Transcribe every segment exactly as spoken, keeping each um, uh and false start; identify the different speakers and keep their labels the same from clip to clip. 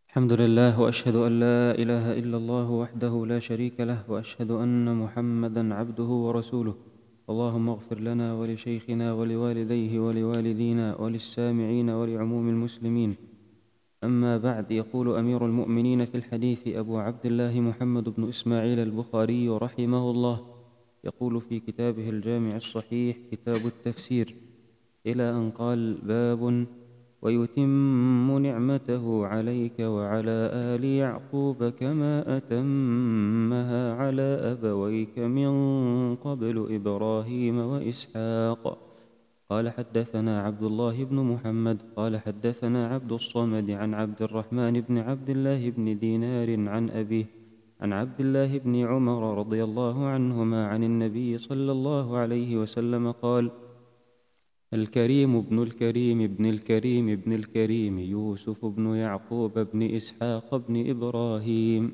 Speaker 1: الحمد لله وأشهد أن لا إله إلا الله وحده لا شريك له وأشهد أن محمدًا عبده ورسوله. اللهم اغفر لنا ولشيخنا ولوالديه ولوالدينا وللسامعين ولعموم المسلمين. أما بعد، يقول أمير المؤمنين في الحديث أبو عبد الله محمد بن إسماعيل البخاري رحمه الله، يقول في كتابه الجامع الصحيح كتاب التفسير، إلى أن قال: باب ويتم نعمته عليك وعلى آل يعقوب كما أتمها على أبويك من قبل إبراهيم وإسحاق. قال: حدثنا عبد الله بن محمد قال حدثنا عبد الصمد عن عبد الرحمن بن عبد الله بن دينار عن أبيه عن عبد الله بن عمر رضي الله عنهما عن النبي صلى الله عليه وسلم قال: الكريم ابن الكريم ابن الكريم ابن الكريم يوسف بن يعقوب بن إسحاق بن إبراهيم.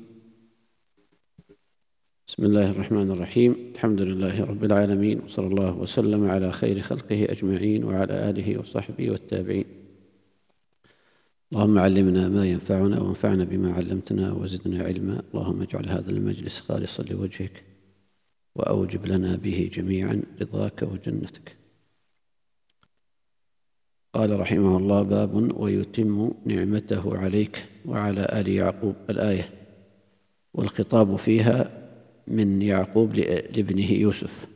Speaker 2: بسم الله الرحمن الرحيم. الحمد لله رب العالمين، وصلى الله وسلم على خير خلقه أجمعين وعلى آله وصحبه والتابعين. اللهم علمنا ما ينفعنا وانفعنا بما علمتنا وزدنا علما. اللهم اجعل هذا المجلس خالصا لوجهك وأوجب لنا به جميعا رضاك وجنتك. قال رحمه الله: باب ويتم نعمته عليك وعلى آل يعقوب. الآية. والخطاب فيها من يعقوب لابنه يوسف،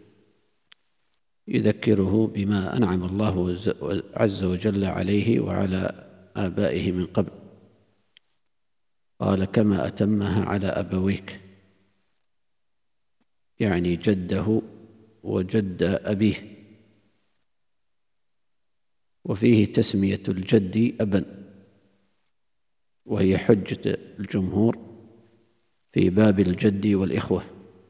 Speaker 2: يذكره بما أنعم الله عز وجل عليه وعلى آبائه من قبل. قال: كما أتمها على أبويك، يعني جده وجد أبيه. وفيه تسمية الجد أبا، وهي حجة الجمهور في باب الجد والإخوة،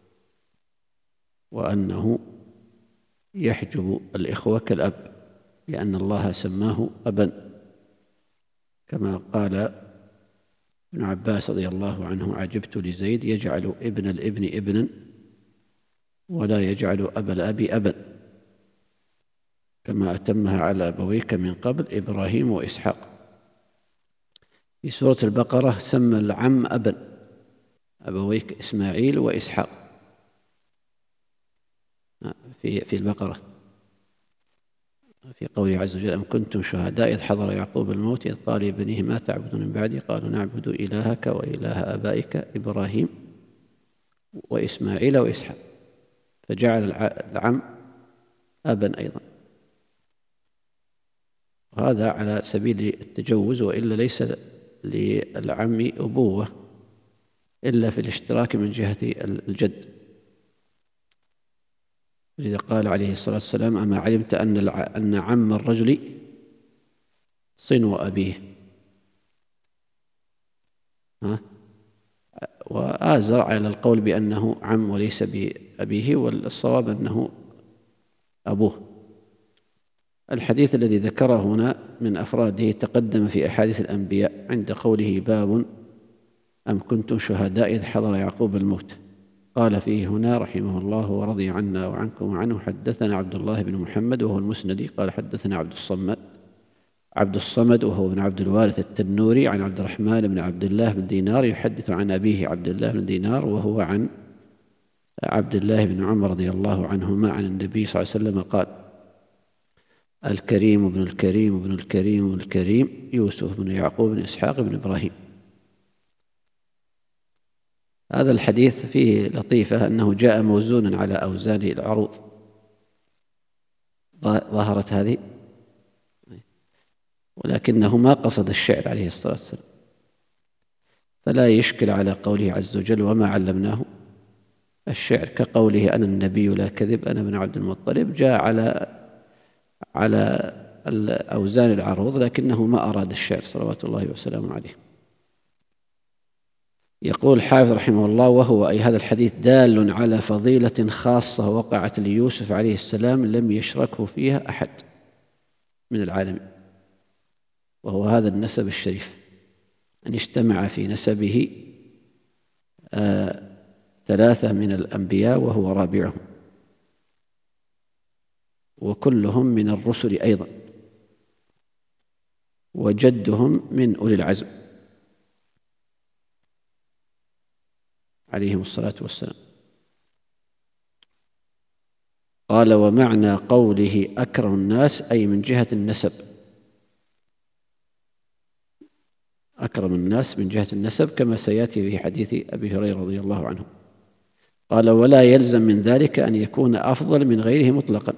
Speaker 2: وأنه يحجب الإخوة كالأب، لأن الله سماه أبا، كما قال ابن عباس رضي الله عنه: عجبت لزيد يجعل ابن الابن ابنا ولا يجعل أبا الأب أبا، كما أتمها على أبويك من قبل إبراهيم وإسحاق. في سورة البقرة سمى العم أبا، أبويك إسماعيل وإسحاق في في البقرة، في قوله عز وجل: أم كنتم شهداء إذ حضر يعقوب الموت إذ قال لبنيه ما تعبدون من بعدي قالوا نعبد إلهك وإله آبائك إبراهيم وإسماعيل وإسحاق، فجعل العم أبا أيضا. وهذا على سبيل التجوز، وإلا ليس للعم أبوة إلا في الاشتراك من جهة الجد. لذا قال عليه الصلاة والسلام: أما علمت أن أن عم الرجل صنو أبيه. ها؟ وآزر على القول بأنه عم وليس بأبيه، والصواب أنه أبوه. الحديث الذي ذكره هنا من أفراده تقدم في أحاديث الأنبياء عند قوله: باب أم كنتم شهداء إذ حضر يعقوب الموت. قال فيه هنا رحمه الله ورضي عنا وعنكم وعنه: حدثنا عبد الله بن محمد وهو المسندي قال حدثنا عبد الصمد عبد الصمد وهو بن عبد الوارث التنوري عن عبد الرحمن بن عبد الله بن دينار يحدث عن أبيه عبد الله بن دينار، وهو عن عبد الله بن عمر رضي الله عنهما عن النبي صلى الله عليه وسلم قال: الكريم ابن الكريم ابن الكريم ابن الكريم يوسف بن يعقوب بن إسحاق بن إبراهيم. هذا الحديث فيه لطيفة، أنه جاء موزونا على أوزان العروض. ظهرت هذه، ولكنه ما قصد الشعر عليه الصلاة والسلام، فلا يشكل على قوله عز وجل: وما علمناه الشعر، كقوله: أنا النبي لا كذب أنا بن عبد المطلب. جاء على على أوزان العروض، لكنه ما أراد الشعر صلوات الله وسلامه عليه. يقول الحافظ رحمه الله: وهو أي هذا الحديث دال على فضيلة خاصة وقعت ليوسف عليه السلام لم يشركه فيها أحد من العالمين، وهو هذا النسب الشريف، أن اجتمع في نسبه آه ثلاثة من الأنبياء وهو رابعهم، وكلهم من الرسل أيضا، وجدهم من أولي العزم. عليهم الصلاة والسلام. قال: ومعنى قوله أكرم الناس أي من جهة النسب، أكرم الناس من جهة النسب كما سيأتي في حديث أبي هريرة رضي الله عنه. قال: ولا يلزم من ذلك أن يكون أفضل من غيره مطلقا،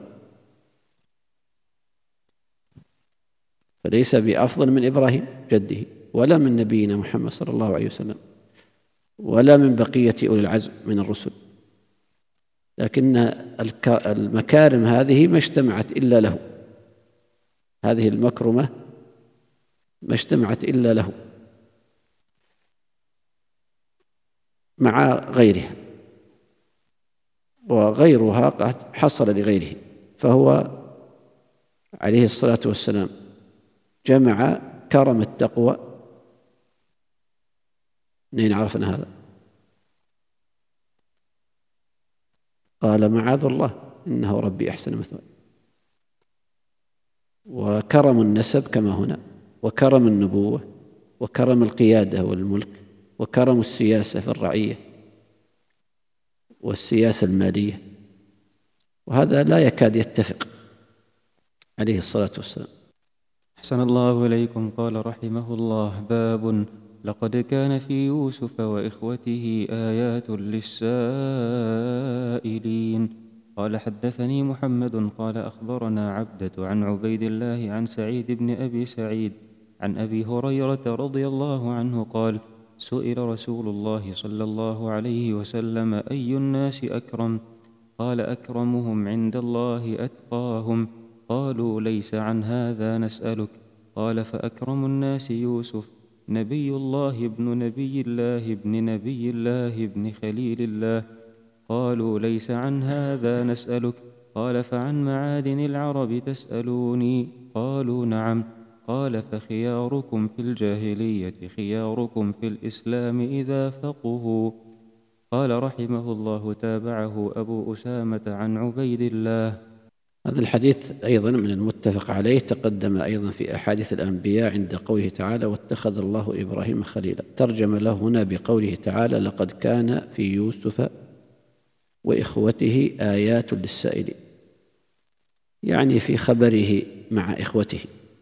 Speaker 2: فليس بأفضل من إبراهيم جده، ولا من نبينا محمد صلى الله عليه وسلم، ولا من بقية أولي العزم من الرسل، لكن المكارم هذه ما اجتمعت إلا له، هذه المكرمة ما اجتمعت إلا له مع غيرها، وغيرها قد حصل لغيره، فهو عليه الصلاة والسلام جمع كرم التقوى. منين عرفنا هذا؟ قال: معاذ الله إنه ربي أحسن مثواي. وكرم النسب كما هنا، وكرم النبوة، وكرم القيادة والملك، وكرم السياسة في الرعية والسياسة المالية، وهذا لا يكاد يتفق عليه الصلاة والسلام.
Speaker 1: أحسن الله إليكم. قال رحمه الله: باب لقد كان في يوسف وإخوته آيات للسائلين. قال: حدثني محمد قال أخبرنا عبدة عن عبيد الله عن سعيد بن أبي سعيد عن أبي هريرة رضي الله عنه قال: سئل رسول الله صلى الله عليه وسلم: أي الناس أكرم؟ قال: أكرمهم عند الله أتقاهم. قالوا: ليس عن هذا نسألك. قال: فأكرم الناس يوسف نبي الله ابن نبي الله ابن نبي الله ابن خليل الله. قالوا: ليس عن هذا نسألك. قال: فعن معادن العرب تسألوني؟ قالوا: نعم. قال: فخياركم في الجاهلية خياركم في الإسلام إذا فقهوا. قال رحمه الله: تابعه أبو أسامة عن عبيد الله.
Speaker 2: هذا الحديث أيضا من المتفق عليه، تقدم أيضا في أحاديث الأنبياء عند قوله تعالى: واتخذ الله إبراهيم خليلا. ترجم له هنا بقوله تعالى: لقد كان في يوسف وإخوته آيات للسائلين، يعني في خبره مع إخوته.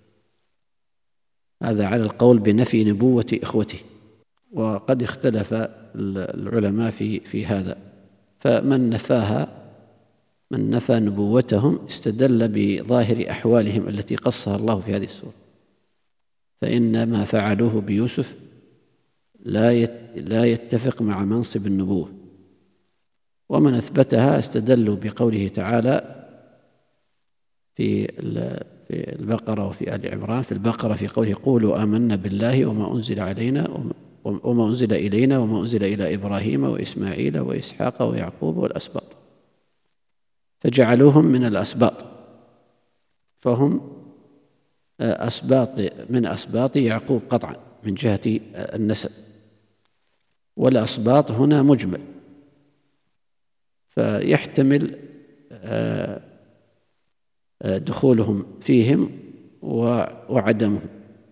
Speaker 2: هذا على القول بنفي نبوة إخوته، وقد اختلف العلماء في في هذا، فمن نفاها من نفى نبوتهم استدل بظاهر أحوالهم التي قصها الله في هذه السورة، فإن ما فعلوه بيوسف لا لا يتفق مع منصب النبوة. ومن أثبتها استدلوا بقوله تعالى في في البقرة وفي آل عمران. في البقرة في قوله: قولوا آمنا بالله وما أنزل علينا وما أنزل إلينا وما أنزل إلى إبراهيم وإسماعيل وإسحاق ويعقوب والأسباط، فجعلوهم من الأسباط، فهم أسباط من أسباط يعقوب قطعا من جهة النسب، والأسباط هنا مجمل، فيحتمل دخولهم فيهم وعدمهم،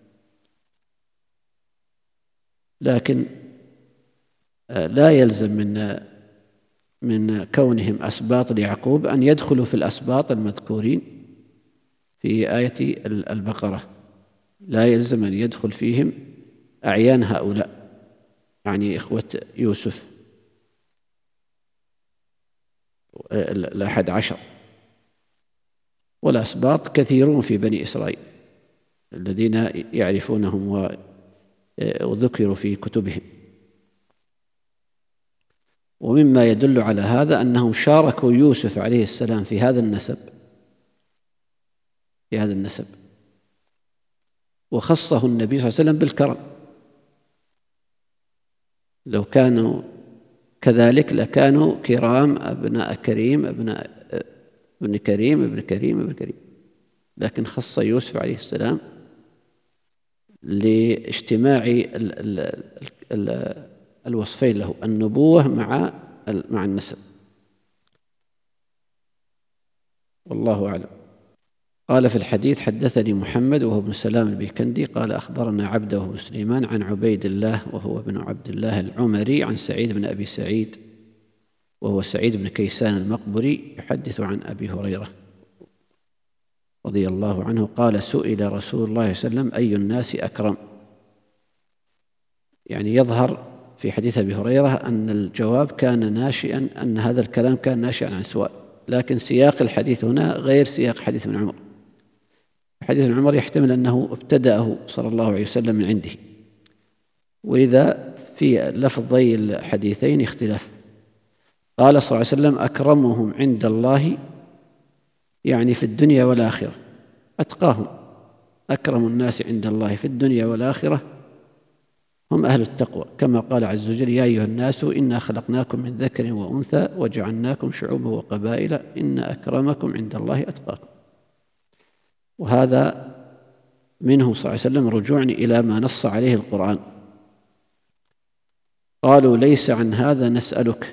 Speaker 2: لكن لا يلزم من من كونهم أسباط ليعقوب أن يدخلوا في الأسباط المذكورين في آية البقرة، لا يلزم أن يدخل فيهم أعيان هؤلاء، يعني إخوة يوسف الأحد عشر. والأسباط كثيرون في بني إسرائيل الذين يعرفونهم وذكروا في كتبهم. ومما يدل على هذا أنهم شاركوا يوسف عليه السلام في هذا النسب في هذا النسب وخصه النبي صلى الله عليه وسلم بالكرم. لو كانوا كذلك لكانوا كرام أبناء كريم أبناء ابن كريم ابن كريم ابن كريم، لكن خص يوسف عليه السلام لاجتماع ال ال ال الوصفين له، النبوة مع مع النسب. والله أعلم. قال في الحديث: حدثني محمد وهو ابن سلام البيكندي قال أخبرنا عبده بن سليمان عن عبيد الله وهو ابن عبد الله العمري عن سعيد بن أبي سعيد وهو سعيد بن كيسان المقبري يحدث عن أبي هريرة رضي الله عنه قال: سئل رسول الله صلى الله عليه وسلم: أي الناس أكرم؟ يعني يظهر في حديث أبي هريرة أن الجواب كان ناشئا، أن هذا الكلام كان ناشئا عن سؤال، لكن سياق الحديث هنا غير سياق حديث ابن عمر. حديث ابن عمر يحتمل أنه ابتدأه صلى الله عليه وسلم من عنده، ولذا في لفظي الحديثين اختلاف. قال صلى الله عليه وسلم: أكرمهم عند الله، يعني في الدنيا والآخرة، أتقاهم. أكرم الناس عند الله في الدنيا والآخرة هم أهل التقوى، كما قال عز وجل: يا أيها الناس إنا خلقناكم من ذكر وأنثى وجعلناكم شعوبا وقبائل إن أكرمكم عند الله أتقاكم. وهذا منه صلى الله عليه وسلم رجوع إلى ما نص عليه القرآن. قالوا: ليس عن هذا نسألك.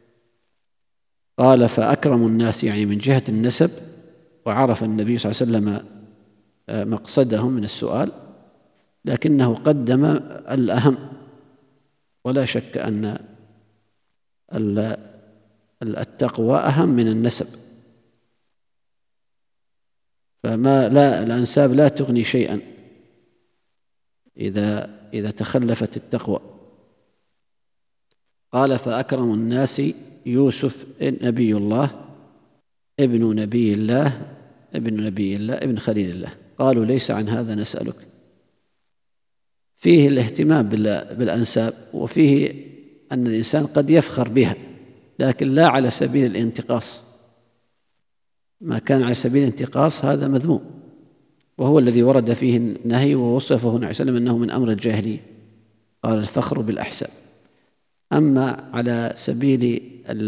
Speaker 2: قال: فأكرم الناس، يعني من جهة النسب، وعرف النبي صلى الله عليه وسلم مقصدهم من السؤال، لكنه قدم الأهم، ولا شك أن التقوى أهم من النسب، فما لا الأنساب لا تغني شيئا إذا إذا تخلفت التقوى. قال: فأكرم الناس يوسف نبي الله ابن نبي الله ابن نبي الله ابن خليل الله. قالوا: ليس عن هذا نسألك. فيه الاهتمام بالأنساب، وفيه أن الإنسان قد يفخر بها، لكن لا على سبيل الانتقاص. ما كان على سبيل الانتقاص هذا مذموم، وهو الذي ورد فيه النهي، ووصفه النبي صلى الله عليه وسلم أنه من أمر الجاهلية، قال: الفخر بالأحساب. أما على سبيل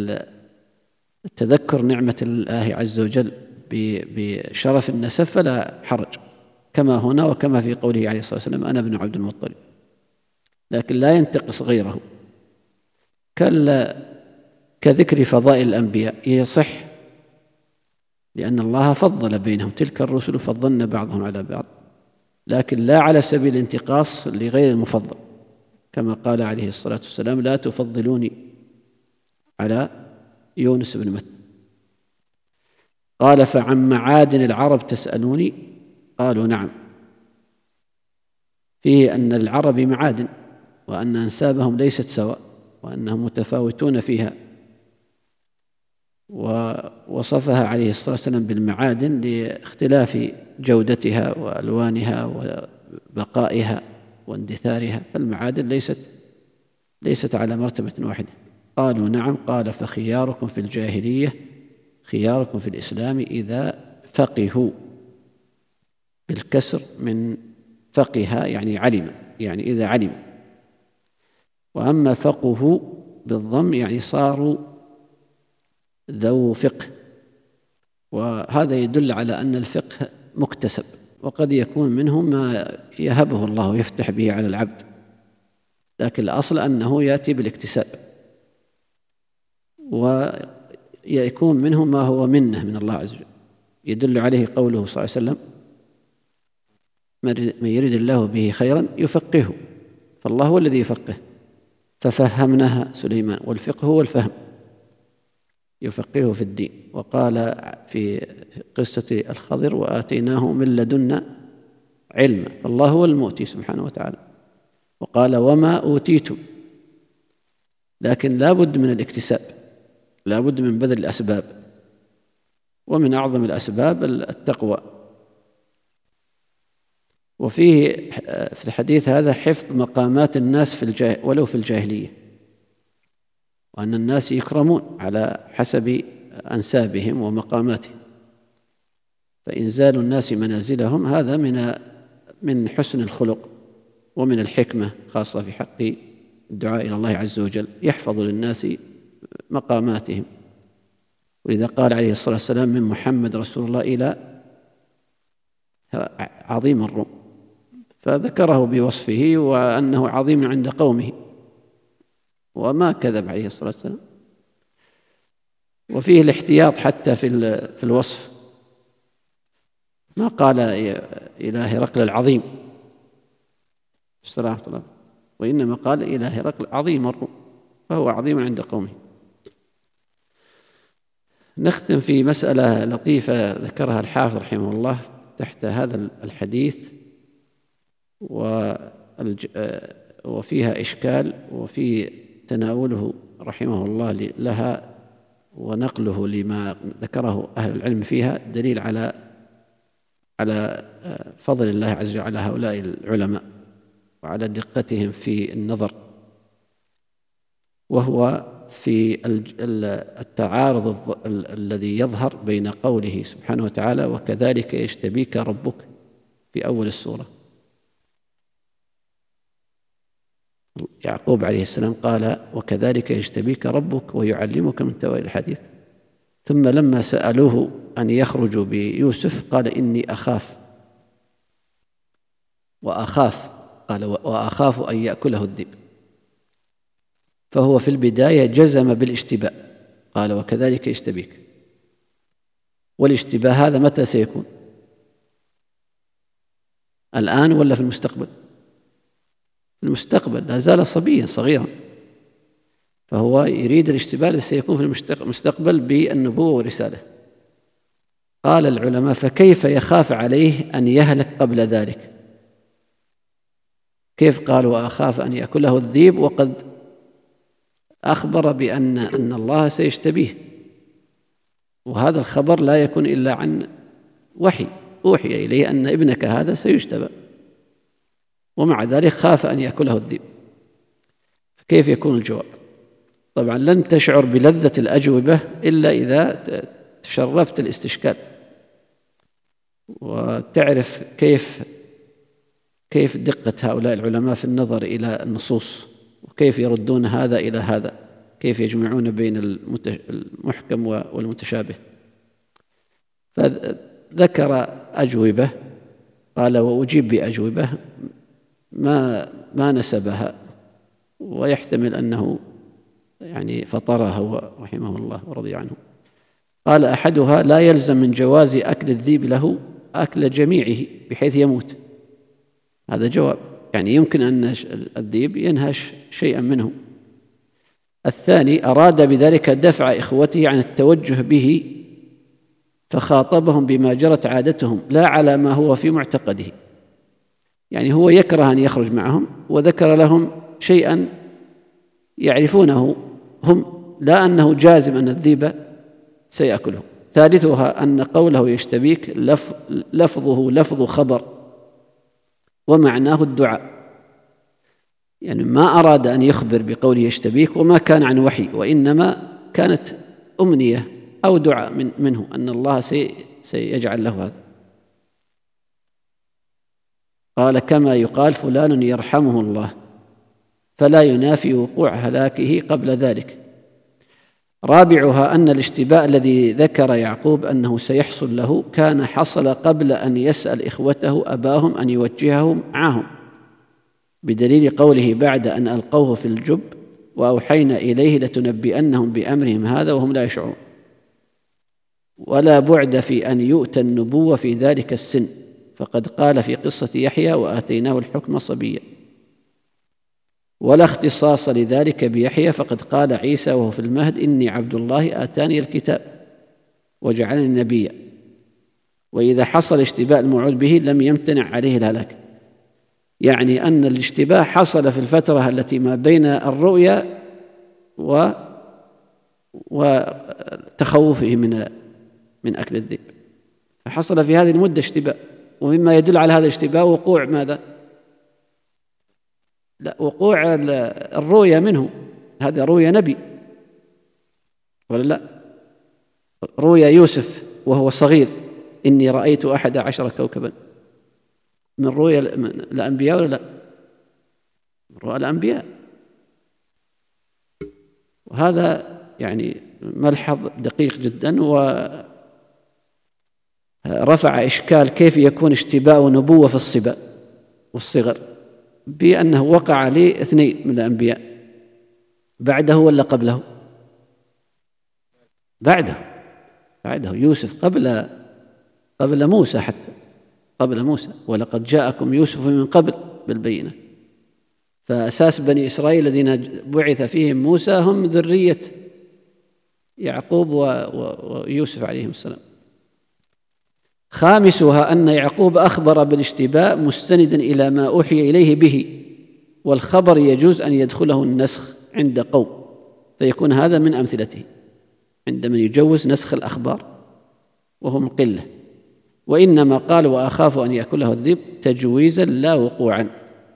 Speaker 2: التذكر نعمة الله عز وجل بشرف النسب فلا حرج، كما هنا وكما في قوله عليه الصلاة والسلام: أنا ابن عبد المطلب، لكن لا ينتقص غيره. كذكر فضائل الأنبياء يصح، لأن الله فضل بينهم، تلك الرسل فضلنا بعضهم على بعض، لكن لا على سبيل الانتقاص لغير المفضل، كما قال عليه الصلاة والسلام: لا تفضلوني على يونس بن متى. قال: فعن معادن العرب تسألوني؟ قالوا: نعم. فيه أن العرب معادن، وأن أنسابهم ليست سواء، وأنهم متفاوتون فيها، ووصفها عليه الصلاة والسلام بالمعادن لاختلاف جودتها وألوانها وبقائها واندثارها، فالمعادن ليست ليست على مرتبة واحدة. قالوا: نعم. قال: فخياركم في الجاهلية خياركم في الإسلام إذا فقهوا، بالكسر من فقه يعني علم، يعني إذا علم. وأما فقهوا بالضم يعني صاروا ذو فقه، وهذا يدل على أن الفقه مكتسب، وقد يكون منه ما يهبه الله ويفتح به على العبد، لكن الأصل أنه يأتي بالاكتساب، ويكون منه ما هو منه من الله عز وجل. يدل عليه قوله صلى الله عليه وسلم: من يريد الله به خيرا يفقهه، فالله هو الذي يفقه. ففهمناها سليمان، والفقه هو الفهم، يفقهه في الدين. وقال في قصة الخضر: وآتيناه من لدنا علما، فالله هو المؤتي سبحانه وتعالى. وقال: وما أوتيتم، لكن لا بد من الاكتساب، لا بد من بذل الأسباب، ومن أعظم الأسباب التقوى. وفيه في الحديث هذا حفظ مقامات الناس في الجاه ولو في الجاهلية، وأن الناس يكرمون على حسب أنسابهم ومقاماتهم، فإنزال الناس منازلهم هذا من من حسن الخلق ومن الحكمة، خاصة في حق الدعاء إلى الله عز وجل، يحفظ للناس مقاماتهم. ولذا قال عليه الصلاة والسلام: من محمد رسول الله إلى عظيم الروم، فذكره بوصفه وأنه عظيم عند قومه، وما كذب عليه الصلاة والسلام. وفيه الاحتياط حتى في في الوصف، ما قال إلى هرقل العظيم السلام الله، وإنما قال إلى هرقل عظيم الروم، فهو عظيم عند قومه. نختم في مسألة لطيفة ذكرها الحافظ رحمه الله تحت هذا الحديث، وفيها إشكال، وفي تناوله رحمه الله لها ونقله لما ذكره أهل العلم فيها دليل على على فضل الله عز وجل على هؤلاء العلماء وعلى دقتهم في النظر، وهو في التعارض الذي يظهر بين قوله سبحانه وتعالى وكذلك يجتبيك ربك في أول السورة. يعقوب عليه السلام قال وكذلك يجتبيك ربك ويعلمك من تأويل الحديث، ثم لما سألوه أن يخرجوا بيوسف قال إني أخاف وأخاف قال وأخاف أن يأكله الذئب، فهو في البداية جزم بالاشتباء قال وكذلك يجتبيك. والاشتباه هذا متى سيكون؟ الآن ولا في المستقبل؟ المستقبل، لا زال صبيا صغيرا، فهو يريد الاشتباه الذي سيكون في المستقبل بالنبوة والرسالة. قال العلماء فكيف يخاف عليه أن يهلك قبل ذلك؟ كيف قال وأخاف أن يأكله الذئب وقد أخبر بأن أن الله سيجتبيه؟ وهذا الخبر لا يكون إلا عن وحي أوحي إليه أن ابنك هذا سيجتبى، ومع ذلك خاف أن يأكله الذئب. كيف يكون الجواب؟ طبعا لن تشعر بلذة الأجوبة إلا إذا تشربت الاستشكال وتعرف كيف كيف دقة هؤلاء العلماء في النظر إلى النصوص، وكيف يردون هذا إلى هذا، كيف يجمعون بين المحكم والمتشابه. فذكر أجوبة، قال وأجيب بأجوبة ما ما نسبها، ويحتمل أنه يعني فطرها هو رحمه الله ورضي عنه. قال أحدها لا يلزم من جواز أكل الذئب له أكل جميعه بحيث يموت. هذا جواب، يعني يمكن أن الذئب ينهش شيئا منه. الثاني أراد بذلك دفع إخوته عن التوجه به فخاطبهم بما جرت عادتهم لا على ما هو في معتقده، يعني هو يكره أن يخرج معهم وذكر لهم شيئا يعرفونه هم، لا أنه جازم أن الذئب سيأكله. ثالثها أن قوله يجتبيك لفظه لفظ خبر ومعناه الدعاء، يعني ما أراد أن يخبر بقوله يجتبيك وما كان عن وحي، وإنما كانت أمنية أو دعاء من منه أن الله سي سيجعل له هذا. قال كما يقال فلان يرحمه الله، فلا ينافي وقوع هلاكه قبل ذلك. رابعها أن الاشتباء الذي ذكر يعقوب أنه سيحصل له كان حصل قبل أن يسأل إخوته أباهم أن يوجههم معهم، بدليل قوله بعد أن ألقوه في الجب وأوحينا إليه لتنبئنهم بأمرهم هذا وهم لا يشعرون. ولا بعد في أن يؤتى النبوة في ذلك السن، فقد قال في قصة يحيى وآتيناه الحكم صبيا. ولا اختصاص لذلك بيحيى، فقد قال عيسى وهو في المهد إني عبد الله آتاني الكتاب وجعلني نبيا. وإذا حصل اشتباه الموعود به لم يمتنع عليه الهلاك، يعني أن الاشتباه حصل في الفترة التي ما بين الرؤيا و وتخوفه من من أكل الذئب، فحصل في هذه المدة اشتباه. ومما يدل على هذا الاشتباه وقوع ماذا؟ لا، وقوع الرؤيا منه، هذا رؤيا نبي ولا لا؟ رؤيا يوسف وهو صغير إني رأيت أحد عشر كوكبا، من رؤيا الأنبياء ولا لا؟ من رؤيا الأنبياء. وهذا يعني ملحظ دقيق جدا، ورفع إشكال كيف يكون اشتباه نبوة في الصبا والصغر، بأنه وقع لاثنين من الأنبياء بعده ولا قبله؟ بعده بعده يوسف قبل قبل موسى حتى، قبل موسى، ولقد جاءكم يوسف من قبل بالبينات. فأساس بني إسرائيل الذين بعث فيهم موسى هم ذرية يعقوب ويوسف عليهم السلام. خامسها أن يعقوب أخبر بالاشتباء مستندا إلى ما أوحي إليه به، والخبر يجوز أن يدخله النسخ عند قوم، فيكون هذا من أمثلته عند من يجوز نسخ الأخبار وهم قلة. وإنما قال وأخاف أن يأكله الذئب تجويزا لا وقوعا.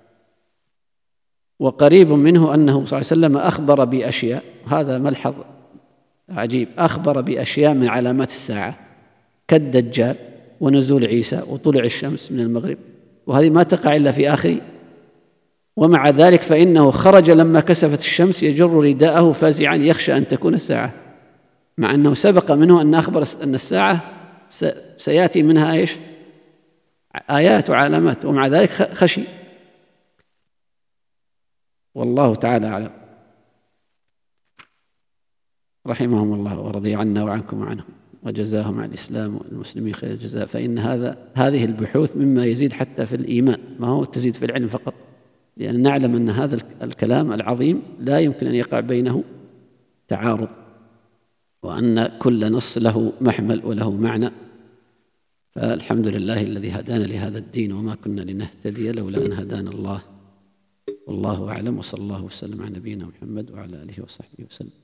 Speaker 2: وقريب منه أنه صلى الله عليه وسلم أخبر بأشياء، هذا ملحظ عجيب، أخبر بأشياء من علامات الساعة كالدجال ونزول عيسى وطلوع الشمس من المغرب، وهذه ما تقع إلا في آخر. ومع ذلك فإنه خرج لما كسفت الشمس يجر رداءه فازعا يخشى أن تكون الساعة، مع أنه سبق منه أن أخبر أن الساعة سيأتي منها إيش؟ آيات وعلامات، ومع ذلك خشي. والله تعالى أعلم. رحمهم الله ورضي عنا وعنكم وعنهم وجزاهم عن الإسلام والمسلمين خير الجزاء. فإن هذا هذه البحوث مما يزيد حتى في الإيمان، ما هو تزيد في العلم فقط، لأن نعلم أن هذا الكلام العظيم لا يمكن أن يقع بينه تعارض، وأن كل نص له محمل وله معنى. فالحمد لله الذي هدانا لهذا الدين وما كنا لنهتدي لولا أن هدانا الله. والله أعلم، وصلى الله وسلم على نبينا محمد وعلى آله وصحبه وسلم.